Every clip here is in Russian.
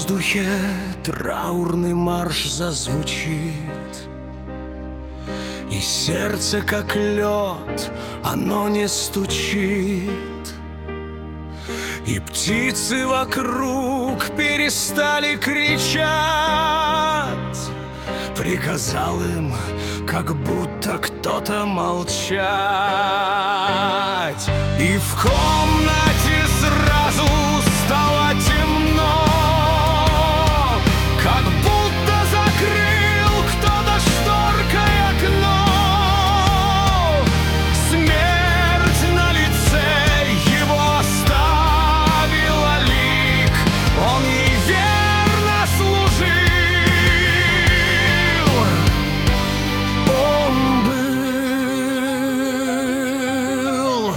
воздухе траурный марш зазвучит, и сердце, как лед, оно не стучит, и птицы вокруг перестали кричать. Приказал им, как будто кто-то молчать, и в комнате сразу стало темно, как будто закрыл кто-то шторкой окно. Смерть на лице его оставила лик, он ей верно служил. Он был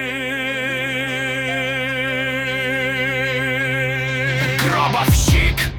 гробовщик.